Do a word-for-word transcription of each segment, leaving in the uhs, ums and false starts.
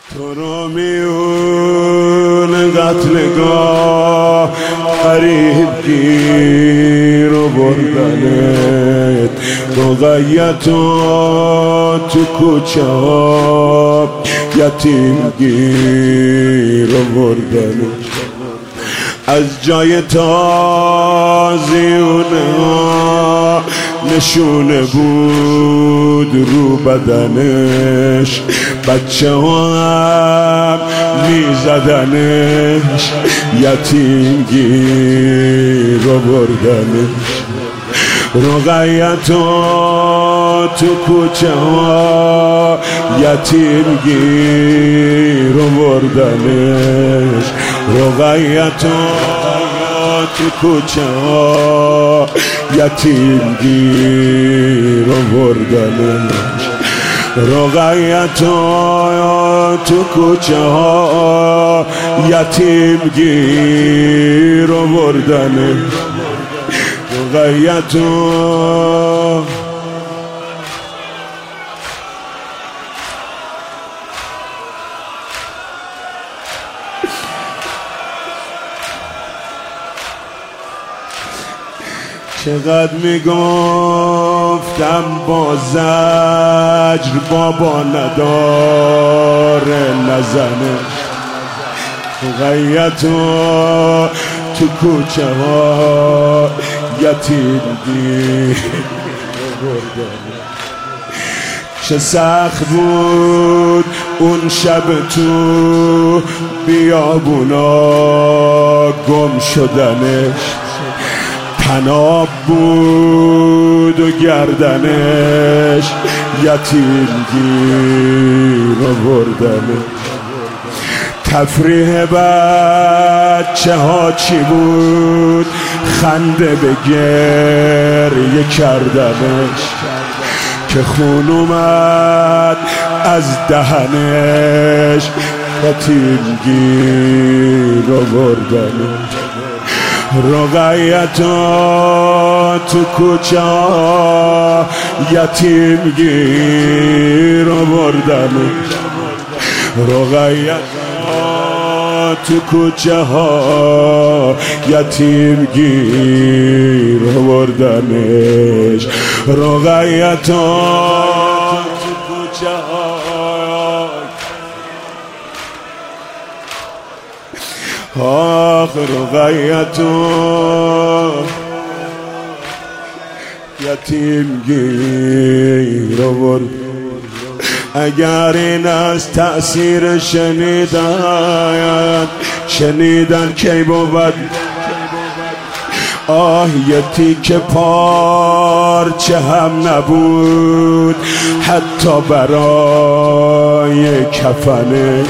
تو رو میون قتلگاه قریب گیر و بردنت، موقعیتا تو کوچه ها یتیم گیر و بردنت، از جای تازیونه ها نشونه بود رو بدنش، بچه ها هم میزدنش، یتیم گیر و بردنش، رقیتا تو کوچه ها یتیم گیر و بردنش، رقیتا تو کوچه ها یتیم گیر و بردنش، رقیتا تو کوچه ها یتیم گیر و بردنش، رقیتا چقدر میگفتم با زجر بابا نداره نزنش، رقیتا تو کوچه ها یتیم گیر بردنش، چه سخت بود اون شب تو بیابونا گم شدنش، تناب بود و گردنش یتیم گیر و بردنش، تفریح بچه ها چی بود خنده به گریه کردنش، که خون اومد از دهنش یتیم گیر و بردنش، رقیتا تو کوچه ها یتیم گیر و بردنش، رقیتا تو کوچه ها یتیم گیر و بردنش، رقیتا تو کوچه ها آخ رقیتا یتیم گیر و بردنش. اگر این از تأثیر شنیدن شنیدن کی بود آه یه تیکه پارچه هم نبود حتی برای کفنش،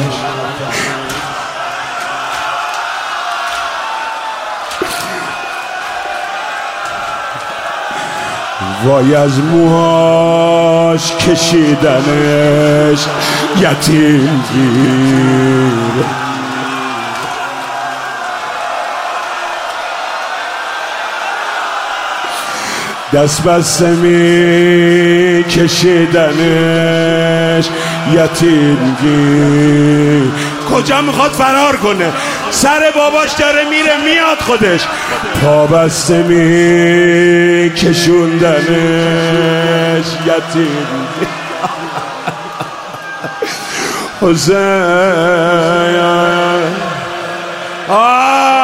وای از موهاش کشیدنش یتیم گیر، دست بسته می کشیدنش یتیم گیر. کجا میخواد فرار کنه؟ سر باباش داره میره میاد خودش، پا بسته می کشوندنش یتیم گیر. حسین آه